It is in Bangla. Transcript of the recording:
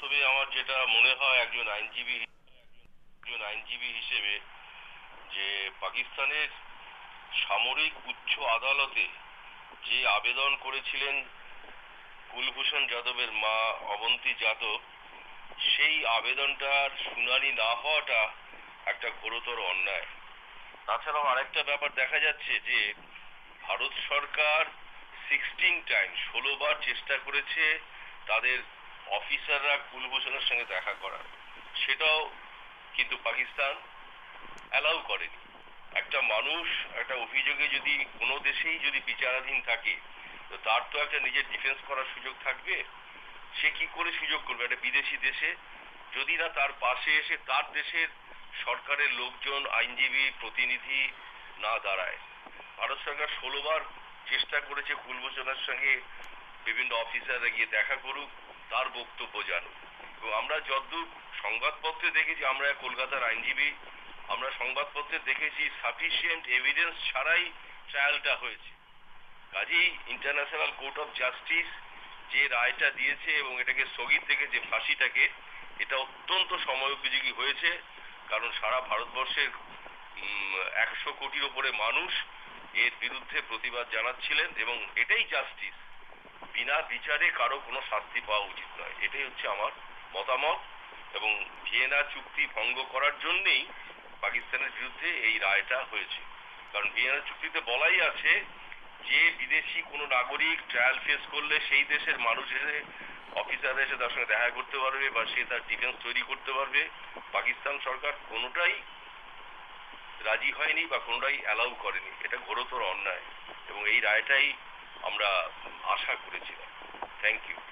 বাস্তবে আমার যেটা মনে হয় একজন আইনজীবী হিসেবে, যে পাকিস্তানের সামরিক উচ্চ আদালতে যে আবেদন করেছিলেন কুলভূষণ যাদবের মা অবন্তী যাদব, সেই আবেদনটার শুনানি না হওয়াটা একটা ঘোরতর অন্যায়। তাছাড়াও আরেকটা ব্যাপার দেখা যাচ্ছে যে ভারত সরকার 16 বার চেষ্টা করেছে তাদের অফিসাররা কুলভূষণের সঙ্গে দেখা করার, সেটাও কিন্তু পাকিস্তান অ্যালাউ করেনি। একটা মানুষ একটা অভিযোগে যদি কোনো দেশেই যদি বিচারাধীন থাকে, তো তার তো একটা নিজের ডিফেন্স করার সুযোগ থাকবে। সে কি করে সুযোগ করবে একটা বিদেশি দেশে, যদি না তার পাশে এসে তার দেশের সরকারের লোকজন, আইনজীবী, প্রতিনিধি না দাঁড়ায়। ভারত সরকার 16 বার চেষ্টা করেছে কুলভূষণের সঙ্গে বিভিন্ন অফিসাররা গিয়ে দেখা করুক, তার বক্তব্য জানুক। এবং আমরা যতদূর সংবাদপত্রে দেখেছি, আমরা কলকাতার আইনজীবী, আমরা সংবাদপত্রে দেখেছি সাফিসিয়েন্ট এভিডেন্স ছাড়াই ট্রায়ালটা হয়েছে। কাজেই ইন্টারন্যাশনাল কোর্ট অফ জাস্টিস যে রায়টা দিয়েছে এবং এটাকে স্থগিত রেখেছে ফাঁসিটাকে, এটা অত্যন্ত সময়োপযোগী হয়েছে। কারণ সারা ভারতবর্ষের 100 কোটির ওপরে মানুষ এর বিরুদ্ধে প্রতিবাদ জানাচ্ছিলেন, এবং এটাই জাস্টিস। বিনা বিচারে কারো কোনো শাস্তি পাওয়া উচিত নয়, এটাই হচ্ছে আমার মতামত। এবং ভিয়েনা চুক্তি ভঙ্গ করার জন্যেই পাকিস্তানের বিরুদ্ধে এই রায়টা হয়েছে। কারণ ভিয়েনা চুক্তিতে বলাই আছে যে বিদেশি কোনো নাগরিক ট্রায়াল ফেস করলে সেই দেশের মানুষ এসে, অফিসার এসে তার সঙ্গে দেখা করতে পারবে বা সে তার ডিফেন্স তৈরি করতে পারবে। পাকিস্তান সরকার কোনোটাই রাজি হয়নি বা কোনোটাই অ্যালাউ করেনি। এটা ঘোরতর অন্যায় এবং এই রায়টাই আমরা আশা করেছিলাম। Thank you.